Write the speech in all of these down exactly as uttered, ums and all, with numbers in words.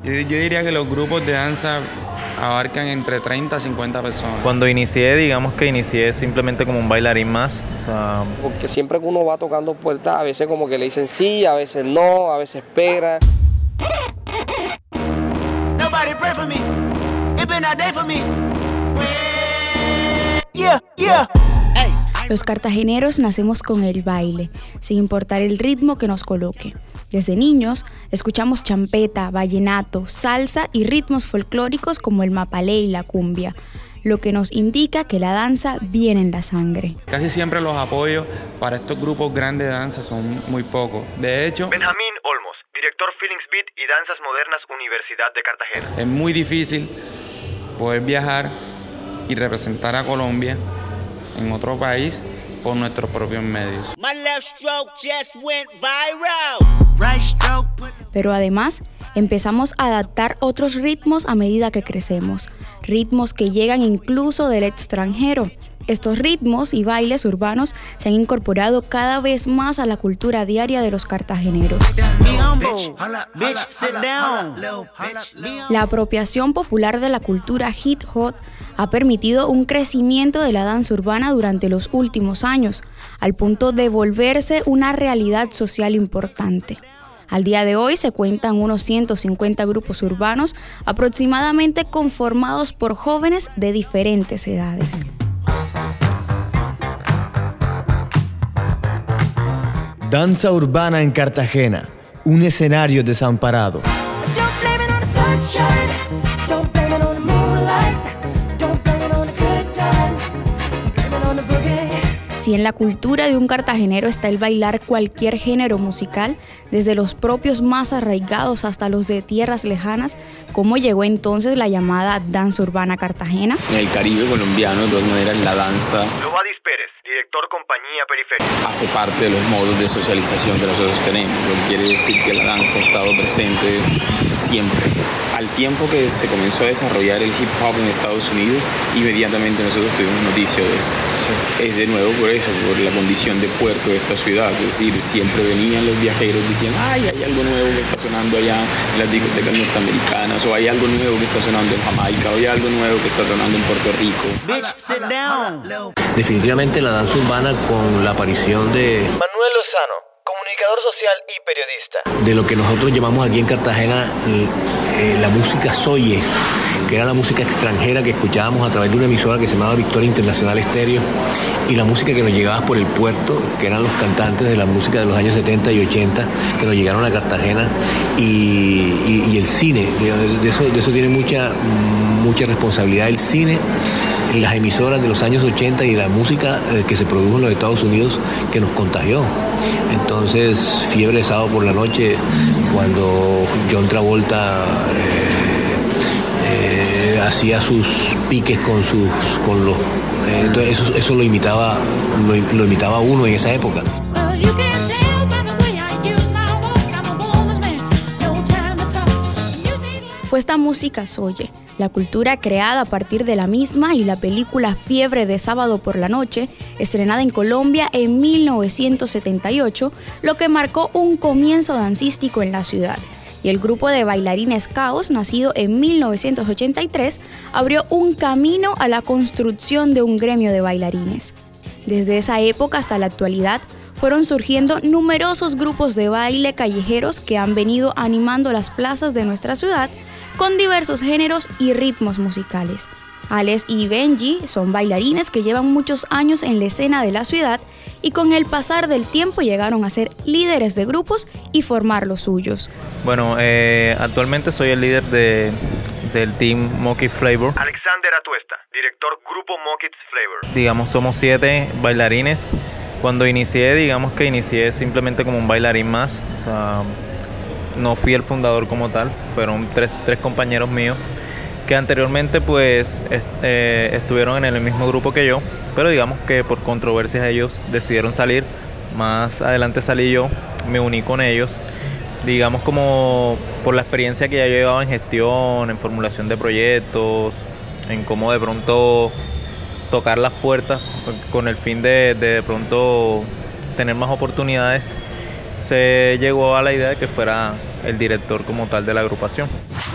Yo, yo diría que los grupos de danza abarcan entre treinta a cincuenta personas. Cuando inicié, digamos que inicié simplemente como un bailarín más. O sea, porque siempre que uno va tocando puertas, a veces como que le dicen sí, a veces no, a veces espera. Nobody pray for me. It been a day for me. Yeah, yeah. Los cartageneros nacemos con el baile, sin importar el ritmo que nos coloque. Desde niños, escuchamos champeta, vallenato, salsa y ritmos folclóricos como el mapalé y la cumbia, lo que nos indica que la danza viene en la sangre. Casi siempre los apoyos para estos grupos grandes de danza son muy pocos. De hecho, Benjamín Olmos, director Feelings Beat y Danzas Modernas, Universidad de Cartagena. Es muy difícil poder viajar y representar a Colombia en otro país por nuestros propios medios. Pero además, empezamos a adaptar otros ritmos a medida que crecemos, ritmos que llegan incluso del extranjero. Estos ritmos y bailes urbanos se han incorporado cada vez más a la cultura diaria de los cartageneros. La apropiación popular de la cultura hip hop ha permitido un crecimiento de la danza urbana durante los últimos años, al punto de volverse una realidad social importante. Al día de hoy se cuentan unos ciento cincuenta grupos urbanos, aproximadamente conformados por jóvenes de diferentes edades. Danza urbana en Cartagena, un escenario desamparado. Si en la cultura de un cartagenero está el bailar cualquier género musical, desde los propios más arraigados hasta los de tierras lejanas, ¿cómo llegó entonces la llamada danza urbana cartagena? En el Caribe colombiano, de todas maneras, la danza... Lobadis Pérez, director Compañía Periférica. Hace parte de los modos de socialización que nosotros tenemos, lo que quiere decir que la danza ha estado presente siempre. Al tiempo que se comenzó a desarrollar el hip hop en Estados Unidos, inmediatamente nosotros tuvimos noticia de eso. Sí. Es de nuevo por eso, por la condición de puerto de esta ciudad. Es decir, siempre venían los viajeros diciendo, ay, hay algo nuevo que está sonando allá en las discotecas norteamericanas, o hay algo nuevo que está sonando en Jamaica, o hay algo nuevo que está sonando en Puerto Rico. Bitch, sit down. Definitivamente la danza urbana, con la aparición de Manuel Lozano, comunicador social y periodista, de lo que nosotros llamamos aquí en Cartagena eh, la música soye, que era la música extranjera que escuchábamos a través de una emisora que se llamaba Victoria Internacional Estéreo, y la música que nos llegaba por el puerto, que eran los cantantes de la música de los años setenta y ochenta que nos llegaron a Cartagena, y, y, y el cine, de, de, eso, de eso tiene mucha, mucha responsabilidad el cine, las emisoras de los años ochenta y la música eh, que se produjo en los Estados Unidos, que nos contagió. Entonces, Fiebre de Sábado por la Noche, cuando John Travolta eh, eh, hacía sus piques con sus con los eh, entonces eso, eso lo imitaba lo, lo imitaba uno en esa época. Fue esta música soye, la cultura creada a partir de la misma, y la película Fiebre de Sábado por la Noche, estrenada en Colombia en mil novecientos setenta y ocho, lo que marcó un comienzo dancístico en la ciudad. Y el grupo de bailarines Caos, nacido en mil novecientos ochenta y tres, abrió un camino a la construcción de un gremio de bailarines. Desde esa época hasta la actualidad, fueron surgiendo numerosos grupos de baile callejeros que han venido animando las plazas de nuestra ciudad con diversos géneros y ritmos musicales. Alex y Benji son bailarines que llevan muchos años en la escena de la ciudad y con el pasar del tiempo llegaron a ser líderes de grupos y formar los suyos. Bueno, eh, actualmente soy el líder de, del team Monkey Flavor. Alexander Atuesta, director Grupo Monkey Flavor. Digamos, somos siete bailarines. Cuando inicié, digamos que inicié simplemente como un bailarín más, o sea, no fui el fundador como tal, fueron tres, tres compañeros míos que anteriormente pues est- eh, estuvieron en el mismo grupo que yo, pero digamos que por controversias ellos decidieron salir, más adelante salí yo, me uní con ellos, digamos como por la experiencia que ya yo llevaba en gestión, en formulación de proyectos, en cómo de pronto tocar las puertas con el fin de, de de pronto tener más oportunidades, se llegó a la idea de que fuera el director como tal de la agrupación.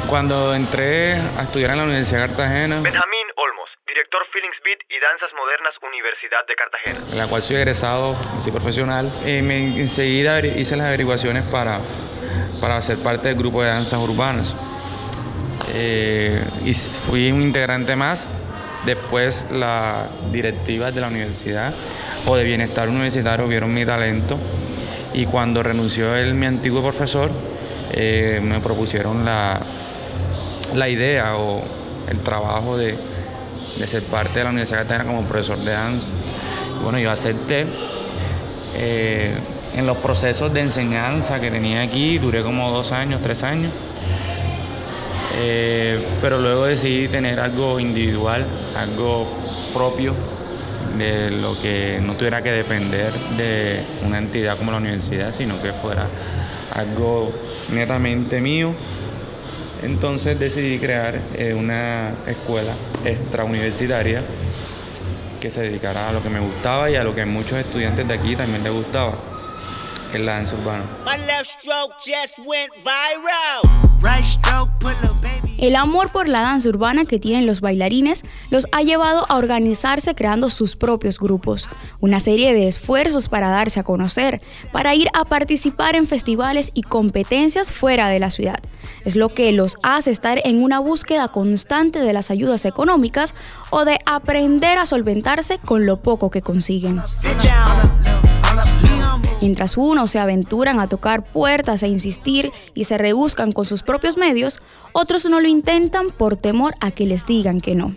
Cuando entré a estudiar en la Universidad de Cartagena, Benjamín Olmos, director Feelings Beat y Danzas Modernas, Universidad de Cartagena, en la cual soy egresado, soy profesional, eh, me, enseguida hice las averiguaciones para, para ser parte del grupo de danzas urbanas. Eh, y fui un integrante más. Después las directivas de la universidad o de bienestar universitario vieron mi talento y cuando renunció el, mi antiguo profesor eh, me propusieron la, la idea o el trabajo de, de ser parte de la Universidad de Cartagena como profesor de danza. Y bueno, yo acepté. Eh, en los procesos de enseñanza que tenía aquí duré como dos años, tres años. Eh, pero luego decidí tener algo individual, algo propio, de lo que no tuviera que depender de una entidad como la universidad, sino que fuera algo netamente mío. Entonces decidí crear eh, una escuela extrauniversitaria que se dedicara a lo que me gustaba y a lo que a muchos estudiantes de aquí también les gustaba, que es la danza urbana. El amor por la danza urbana que tienen los bailarines los ha llevado a organizarse creando sus propios grupos, una serie de esfuerzos para darse a conocer, para ir a participar en festivales y competencias fuera de la ciudad. Es lo que los hace estar en una búsqueda constante de las ayudas económicas o de aprender a solventarse con lo poco que consiguen. Mientras unos se aventuran a tocar puertas e insistir y se rebuscan con sus propios medios, otros no lo intentan por temor a que les digan que no.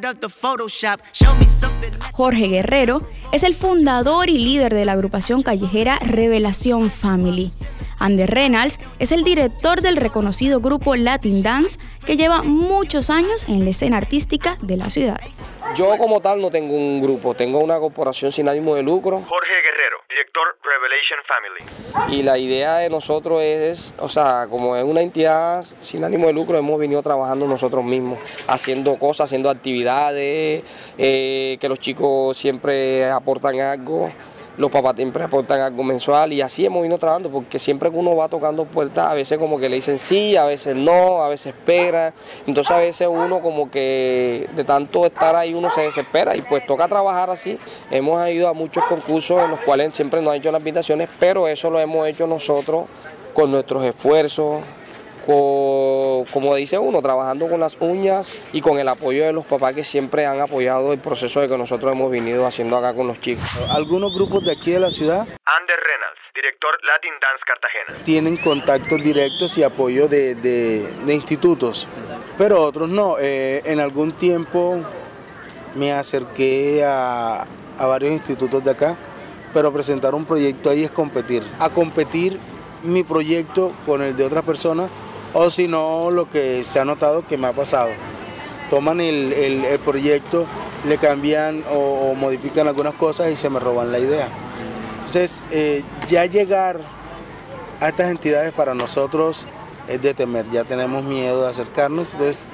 Jorge Guerrero es el fundador y líder de la agrupación callejera Revelación Family. Ander Reynolds es el director del reconocido grupo Latin Dance que lleva muchos años en la escena artística de la ciudad. Yo como tal no tengo un grupo, tengo una corporación sin ánimo de lucro. Jorge Guerrero, director Revelation Family. Y la idea de nosotros es, o sea, como es una entidad sin ánimo de lucro, hemos venido trabajando nosotros mismos, haciendo cosas, haciendo actividades, eh, que los chicos siempre aportan algo. Los papás siempre aportan algo mensual y así hemos venido trabajando porque siempre que uno va tocando puertas, a veces como que le dicen sí, a veces no, a veces espera. Entonces a veces uno como que de tanto estar ahí uno se desespera y pues toca trabajar así. Hemos ido a muchos concursos en los cuales siempre nos han hecho las invitaciones, pero eso lo hemos hecho nosotros con nuestros esfuerzos, con, como dice uno, trabajando con las uñas y con el apoyo de los papás que siempre han apoyado el proceso de que nosotros hemos venido haciendo acá con los chicos. Algunos grupos de aquí de la ciudad, Ander Reynolds, director Latin Dance Cartagena, tienen contactos directos y apoyo de, de, de institutos, pero otros no. Eh, en algún tiempo me acerqué a, a varios institutos de acá, pero presentar un proyecto ahí es competir. A competir mi proyecto con el de otra persona, o si no, lo que se ha notado que me ha pasado. Toman el, el, el proyecto, le cambian o, o modifican algunas cosas y se me roban la idea. Entonces, eh, ya llegar a estas entidades para nosotros es de temer, ya tenemos miedo de acercarnos. Entonces,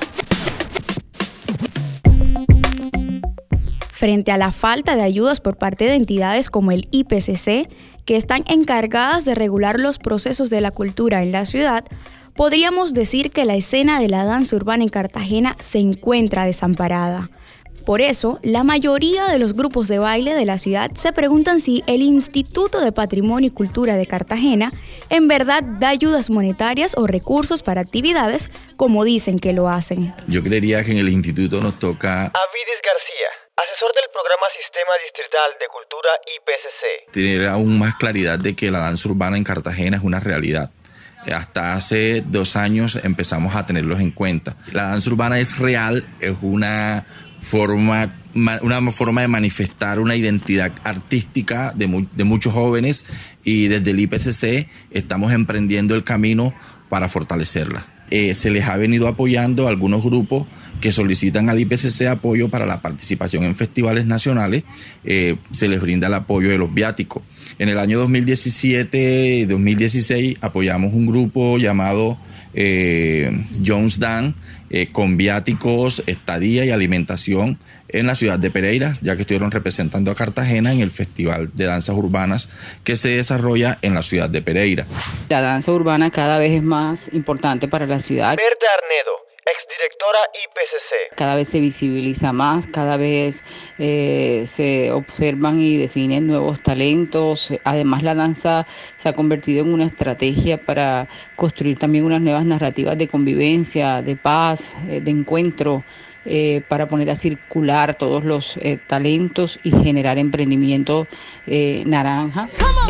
frente a la falta de ayudas por parte de entidades como el I P C C, que están encargadas de regular los procesos de la cultura en la ciudad, podríamos decir que la escena de la danza urbana en Cartagena se encuentra desamparada. Por eso, la mayoría de los grupos de baile de la ciudad se preguntan si el Instituto de Patrimonio y Cultura de Cartagena en verdad da ayudas monetarias o recursos para actividades como dicen que lo hacen. Yo creería que en el instituto nos toca... Avidis García, asesor del programa Sistema Distrital de Cultura I P C C. Tener aún más claridad de que la danza urbana en Cartagena es una realidad. Hasta hace dos años empezamos a tenerlos en cuenta. La danza urbana es real, es una forma, una forma de manifestar una identidad artística de, mu- de muchos jóvenes y desde el I P C C estamos emprendiendo el camino para fortalecerla. Eh, se les ha venido apoyando a algunos grupos que solicitan al I P C C apoyo para la participación en festivales nacionales, eh, se les brinda el apoyo de los viáticos. En el año dos mil diecisiete y dos mil dieciséis apoyamos un grupo llamado eh, Jones Dan, eh, con viáticos, estadía y alimentación en la ciudad de Pereira, ya que estuvieron representando a Cartagena en el Festival de Danzas Urbanas que se desarrolla en la ciudad de Pereira. La danza urbana cada vez es más importante para la ciudad. Berta Arnedo, exdirectora I P C C. Cada vez se visibiliza más, cada vez eh, se observan y definen nuevos talentos. Además, la danza se ha convertido en una estrategia para construir también unas nuevas narrativas de convivencia, de paz, eh, de encuentro, eh, para poner a circular todos los eh, talentos y generar emprendimiento eh, naranja.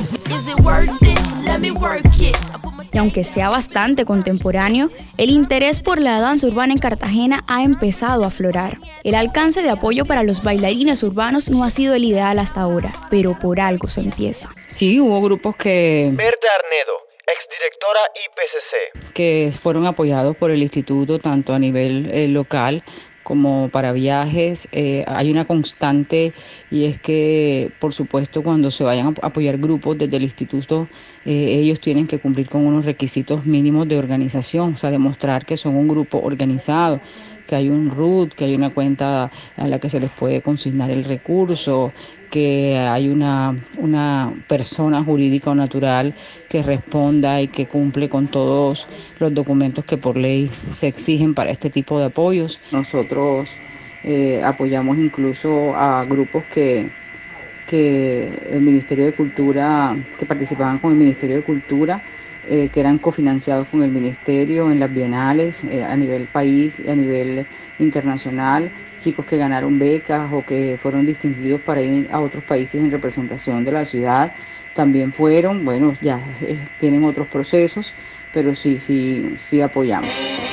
Y aunque sea bastante contemporáneo, el interés por la danza urbana en Cartagena ha empezado a aflorar. El alcance de apoyo para los bailarines urbanos no ha sido el ideal hasta ahora, pero por algo se empieza. Sí, hubo grupos que... Berta Arnedo, exdirectora I P C C. Que fueron apoyados por el instituto tanto a nivel eh, local como para viajes. Eh, hay una constante, y es que, por supuesto, cuando se vayan a apoyar grupos desde el instituto, eh, ellos tienen que cumplir con unos requisitos mínimos de organización, o sea, demostrar que son un grupo organizado, que hay un R U T, que hay una cuenta a la que se les puede consignar el recurso, que hay una, una persona jurídica o natural que responda y que cumple con todos los documentos que por ley se exigen para este tipo de apoyos. Nosotros eh, apoyamos incluso a grupos que, que el Ministerio de Cultura, que participaban con el Ministerio de Cultura, Eh, que eran cofinanciados con el Ministerio en las bienales eh, a nivel país y a nivel internacional, chicos que ganaron becas o que fueron distinguidos para ir a otros países en representación de la ciudad, también fueron, bueno, ya eh, tienen otros procesos, pero sí, sí, sí apoyamos.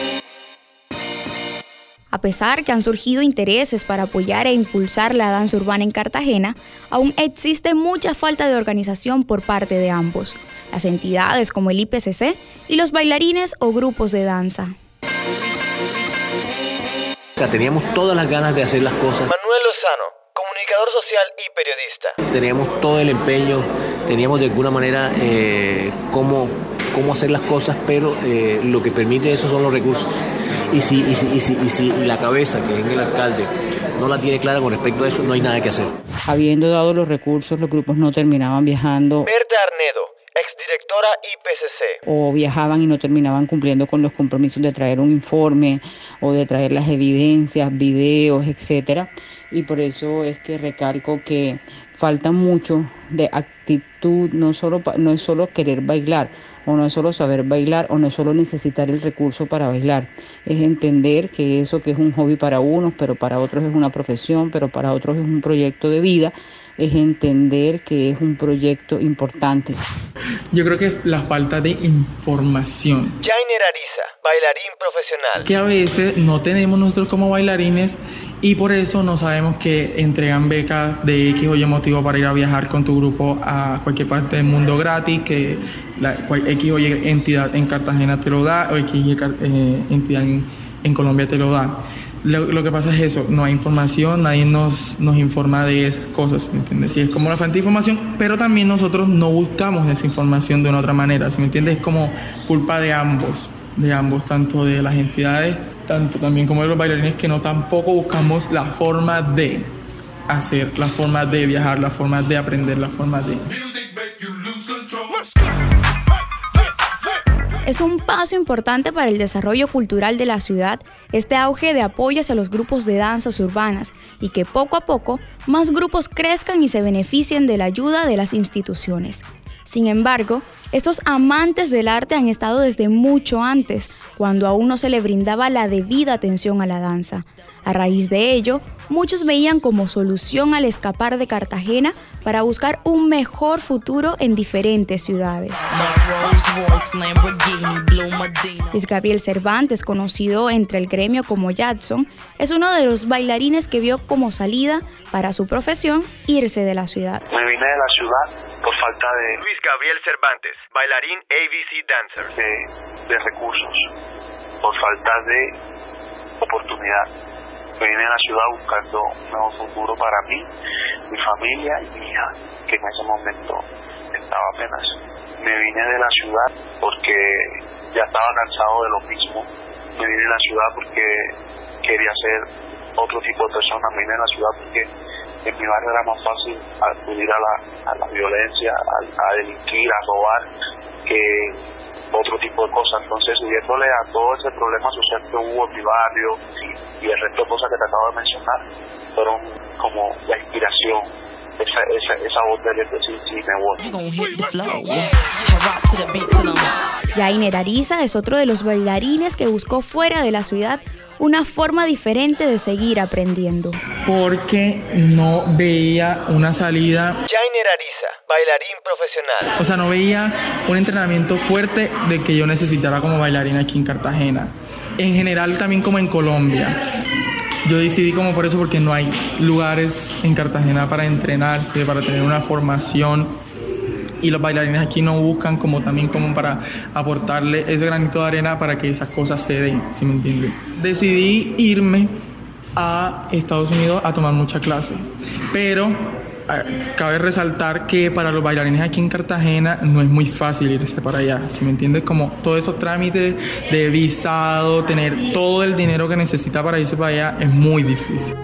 A pesar que han surgido intereses para apoyar e impulsar la danza urbana en Cartagena, aún existe mucha falta de organización por parte de ambos, las entidades como el I P C C y los bailarines o grupos de danza. O sea, teníamos todas las ganas de hacer las cosas. Manuel Lozano, comunicador social y periodista. Teníamos todo el empeño, teníamos de alguna manera eh, cómo, cómo hacer las cosas, pero eh, lo que permite eso son los recursos. Y si, y, si, y, si, y si y la cabeza, que es el alcalde, no la tiene clara con respecto a eso, no hay nada que hacer. Habiendo dado los recursos, los grupos no terminaban viajando. Berta Arnedo, exdirectora I P C C. O viajaban y no terminaban cumpliendo con los compromisos de traer un informe o de traer las evidencias, videos, etcétera. Y por eso es que recalco que falta mucho de actitud, no solo no es solo querer bailar, o no es solo saber bailar, o no es solo necesitar el recurso para bailar, es entender que eso que es un hobby para unos, pero para otros es una profesión, pero para otros es un proyecto de vida, es entender que es un proyecto importante. Yo creo que es la falta de información. Jainer Ariza, bailarín profesional. Que a veces no tenemos nosotros como bailarines y por eso no sabemos que entregan becas de X o Y motivo para ir a viajar con tu grupo a cualquier parte del mundo gratis, que la, X o Y entidad en Cartagena te lo da o X o Y eh, entidad en, en Colombia te lo da. Lo, lo que pasa es eso, no hay información, nadie nos, nos informa de esas cosas, ¿me entiendes? Sí, es como una falta de información, pero también nosotros no buscamos esa información de una otra manera, ¿sí me entiendes? Es como culpa de ambos, de ambos, tanto de las entidades, tanto también como de los bailarines, que no tampoco buscamos la forma de hacer, la forma de viajar, la forma de aprender, la forma de... Es un paso importante para el desarrollo cultural de la ciudad, este auge de apoyo hacia los grupos de danzas urbanas y que poco a poco más grupos crezcan y se beneficien de la ayuda de las instituciones. Sin embargo, estos amantes del arte han estado desde mucho antes, cuando aún no se le brindaba la debida atención a la danza. A raíz de ello, muchos veían como solución al escapar de Cartagena para buscar un mejor futuro en diferentes ciudades. Luis Gabriel Cervantes, conocido entre el gremio como Jackson, es uno de los bailarines que vio como salida para su profesión irse de la ciudad. Me vine de la ciudad por falta de... Luis Gabriel Cervantes, bailarín A B C Dancer. De, de recursos, por falta de oportunidad. Me vine a la ciudad buscando un nuevo futuro para mí, mi familia y mi hija, que en ese momento intentaba apenas. Me vine de la ciudad porque ya estaba cansado de lo mismo. Me vine de la ciudad porque quería ser otro tipo de persona. Me vine de la ciudad porque en mi barrio era más fácil acudir a la, a la violencia, a, a delinquir, a robar, que otro tipo de cosas. Entonces, subiéndole a todo ese problema social que hubo en mi barrio y, y el resto de cosas que te acabo de mencionar, fueron como la inspiración, esa, esa, esa voz de decir, sí, me voy. Yainer Ariza es otro de los bailarines que buscó fuera de la ciudad una forma diferente de seguir aprendiendo. Porque no veía una salida. Yainer Ariza, bailarín profesional. O sea, no veía un entrenamiento fuerte de que yo necesitara como bailarín aquí en Cartagena. En general también como en Colombia. Yo decidí como por eso, porque no hay lugares en Cartagena para entrenarse, para tener una formación. Y los bailarines aquí no buscan como también como para aportarle ese granito de arena para que esas cosas se den, ¿sí me entiendes? Decidí irme a Estados Unidos a tomar mucha clase, pero eh, cabe resaltar que para los bailarines aquí en Cartagena no es muy fácil irse para allá, ¿sí me entiendes? Como todos esos trámites de visado, tener todo el dinero que necesita para irse para allá es muy difícil.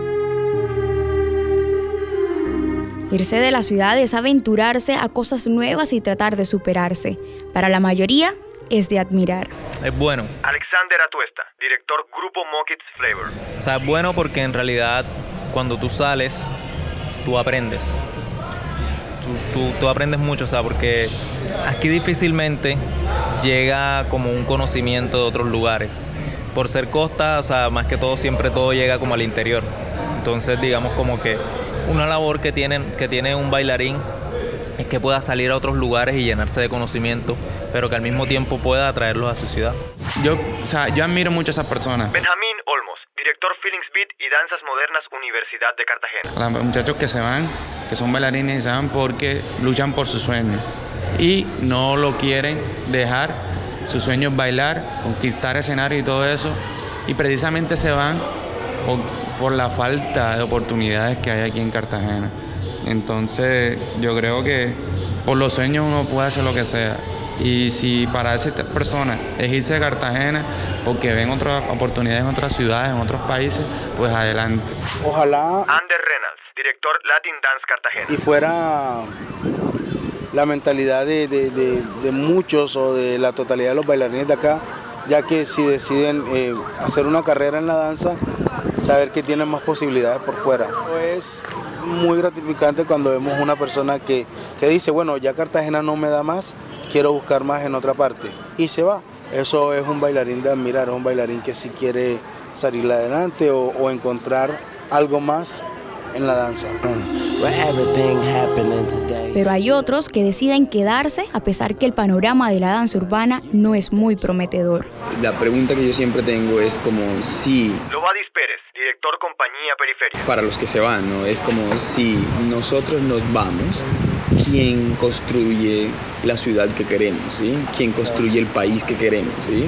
Irse de la ciudad es aventurarse a cosas nuevas y tratar de superarse. Para la mayoría, es de admirar. Es bueno. Alexander Atuesta, director Grupo Mockets Flavor. O sea, es bueno porque en realidad cuando tú sales, tú aprendes. Tú, tú, tú aprendes mucho, o sea, porque aquí difícilmente llega como un conocimiento de otros lugares. Por ser costa, o sea, más que todo siempre todo llega como al interior. Entonces, digamos como que una labor que, tienen, que tiene un bailarín es que pueda salir a otros lugares y llenarse de conocimiento, pero que al mismo tiempo pueda atraerlos a su ciudad. Yo, o sea, yo admiro mucho a esas personas. Benjamín Olmos, director Feelings Beat y Danzas Modernas, Universidad de Cartagena. Los muchachos que se van, que son bailarines, se van porque luchan por su sueño y no lo quieren dejar. Su sueño es bailar, conquistar escenario y todo eso, y precisamente se van por, por la falta de oportunidades que hay aquí en Cartagena. Entonces yo creo que por los sueños uno puede hacer lo que sea, y si para esas personas es irse de Cartagena porque ven otras oportunidades en otras ciudades, en otros países, pues adelante. Ojalá Ander Reynolds, director Latin Dance Cartagena. Y fuera la mentalidad de, de, de, de muchos o de la totalidad de los bailarines de acá, ya que si deciden eh, hacer una carrera en la danza, saber que tienen más posibilidades por fuera. Es muy gratificante cuando vemos una persona que, que dice, bueno, ya Cartagena no me da más, quiero buscar más en otra parte, y se va. Eso es un bailarín de admirar, es un bailarín que si quiere salir adelante o, o encontrar algo más en la danza. Pero hay otros que deciden quedarse a pesar que el panorama de la danza urbana no es muy prometedor. La pregunta que yo siempre tengo es como si... Lovadis Pérez, director Compañía Periferia. Para los que se van, ¿no? Es como si nosotros nos vamos, ¿quién construye la ciudad que queremos, ¿sí? ¿Quién construye el país que queremos, ¿sí?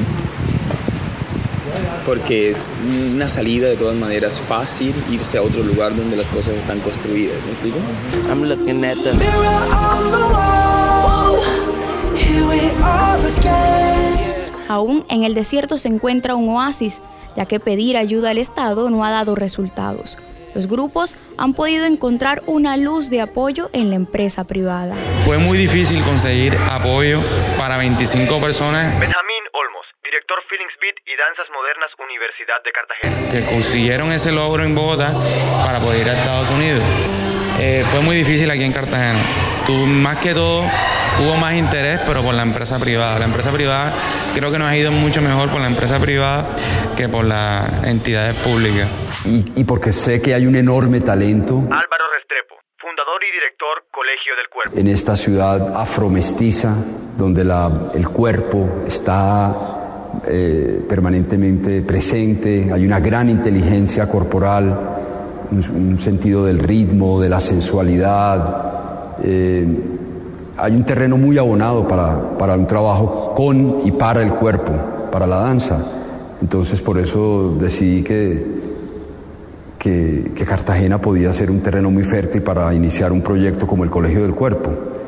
Porque es una salida de todas maneras fácil irse a otro lugar donde las cosas están construidas, ¿me explico? I'm looking at the mirror on the wall. Here we are again. Aún en el desierto se encuentra un oasis, ya que pedir ayuda al Estado no ha dado resultados. Los grupos han podido encontrar una luz de apoyo en la empresa privada. Fue muy difícil conseguir apoyo para veinticinco personas. Benjamín Olmos, director Feelings Beat y Danzas Modernas, Universidad de Cartagena. Que consiguieron ese logro en Bogotá para poder ir a Estados Unidos. Eh, fue muy difícil aquí en Cartagena. Tú, más que todo, hubo más interés, pero por la empresa privada. La empresa privada creo que nos ha ido mucho mejor por la empresa privada que por las entidades públicas. Y, y porque sé que hay un enorme talento. Álvaro Restrepo, fundador y director Colegio del Cuerpo. En esta ciudad afromestiza, donde la, el cuerpo está eh, permanentemente presente, hay una gran inteligencia corporal, un, un sentido del ritmo, de la sensualidad. Eh, hay un terreno muy abonado para, para un trabajo con y para el cuerpo, para la danza. Entonces por eso decidí que, que, que Cartagena podía ser un terreno muy fértil para iniciar un proyecto como el Colegio del Cuerpo.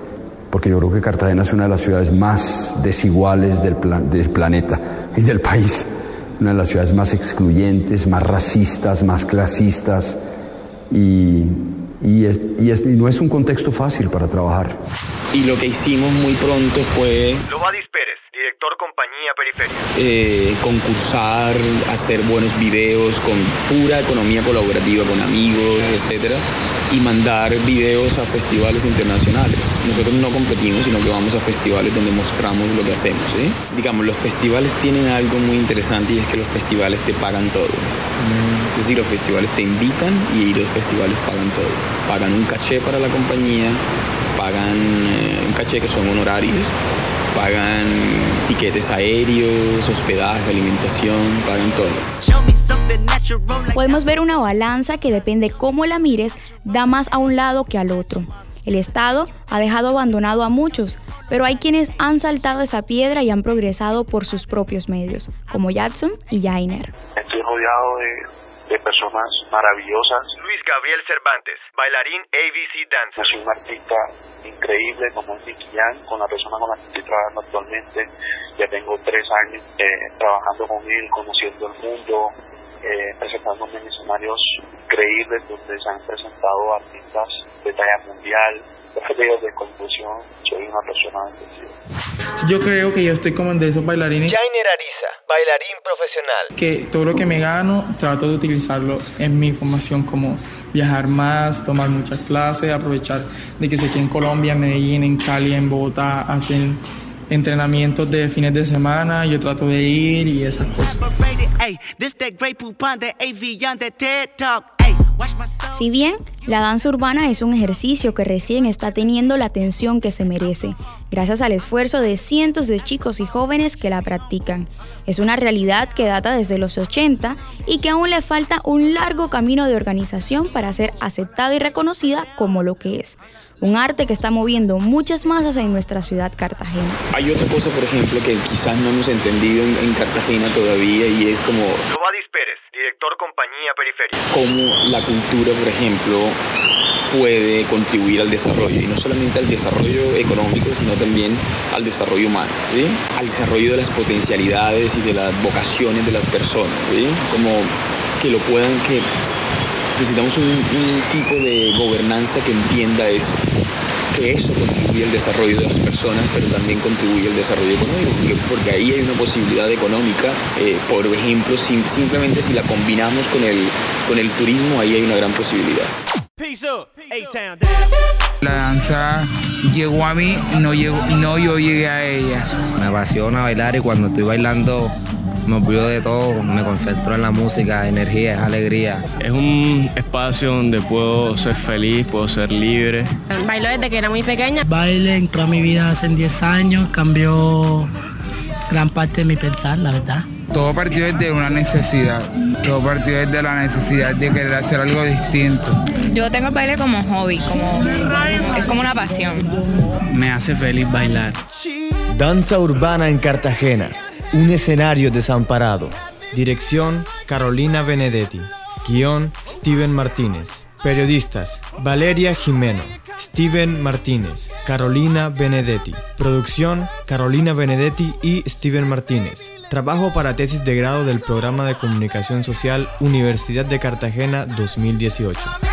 porque yo creo que Cartagena es una de las ciudades más desiguales del, plan, del planeta y del país, una de las ciudades más excluyentes, más racistas, más clasistas, y, y, es, y, es, y no es un contexto fácil para trabajar. Y lo que hicimos muy pronto fue... Lobadis Pérez, director Compañía Periferia. Eh, concursar, hacer buenos videos con pura economía colaborativa, con amigos, etcétera, y mandar videos a festivales internacionales. Nosotros no competimos, sino que vamos a festivales donde mostramos lo que hacemos, ¿sí? Digamos, los festivales tienen algo muy interesante, y es que los festivales te pagan todo. Mm. Es decir, los festivales te invitan y los festivales pagan todo. Pagan un caché para la compañía, pagan eh, un caché que son honorarios, pagan tiquetes aéreos, hospedaje, alimentación, pagan todo. Podemos ver una balanza que depende cómo la mires, da más a un lado que al otro. El Estado ha dejado abandonado a muchos, pero hay quienes han saltado esa piedra y han progresado por sus propios medios, como Jackson y Jainer. Estoy rodeado de, de personas maravillosas. Luis Gabriel Cervantes, bailarín A B C Dancer. Soy un artista increíble como es Nicky Jam, con la persona con la que estoy trabajando actualmente. Ya tengo tres años eh, trabajando con él, conociendo el mundo, eh, presentándome en escenarios increíbles donde se han presentado artistas de talla mundial. De conclusión, soy una persona bendecida. Yo creo que yo estoy como de esos bailarines. Jainer Ariza, bailarín profesional. Que todo lo que me gano trato de utilizarlo en mi formación, como viajar más, tomar muchas clases, aprovechar de que sé que en Colombia, en Medellín, en Cali, en Bogotá hacen entrenamientos de fines de semana. Yo trato de ir y esas cosas. Si bien la danza urbana es un ejercicio que recién está teniendo la atención que se merece, gracias al esfuerzo de cientos de chicos y jóvenes que la practican, es una realidad que data desde los ochenta y que aún le falta un largo camino de organización para ser aceptada y reconocida como lo que es. Un arte que está moviendo muchas masas en nuestra ciudad Cartagena. Hay otra cosa, por ejemplo, que quizás no hemos entendido en, en Cartagena todavía, y es como... Lobadis Pérez, director Compañía Periferia. Cómo la cultura, por ejemplo, puede contribuir al desarrollo, y no solamente al desarrollo económico, sino también al desarrollo humano, ¿sí? Al desarrollo de las potencialidades y de las vocaciones de las personas, ¿sí? Como que lo puedan, que necesitamos un, un tipo de gobernanza que entienda eso, que eso contribuye al desarrollo de las personas, pero también contribuye al desarrollo económico, porque, porque ahí hay una posibilidad económica, eh, por ejemplo, sim, simplemente si la combinamos con el, con el turismo, ahí hay una gran posibilidad. La danza llegó a mí, no, llegó, no yo llegué a ella. Me apasiona bailar, y cuando estoy bailando me olvido de todo, me concentro en la música, energía, es alegría. Es un espacio donde puedo ser feliz, puedo ser libre. Bailo desde que era muy pequeña. Baile entró a mi vida hace diez años, cambió gran parte de mi pensar, la verdad. Todo partió desde una necesidad, todo partió desde la necesidad de querer hacer algo distinto. Yo tengo el baile como hobby, como, es como una pasión. Me hace feliz bailar. Danza urbana en Cartagena. Un escenario desamparado. Dirección: Carolina Benedetti. Guión: Steven Martínez. Periodistas: Valeria Jimeno, Steven Martínez, Carolina Benedetti. Producción: Carolina Benedetti y Steven Martínez. Trabajo para tesis de grado del Programa de Comunicación Social Universidad de Cartagena dos mil dieciocho.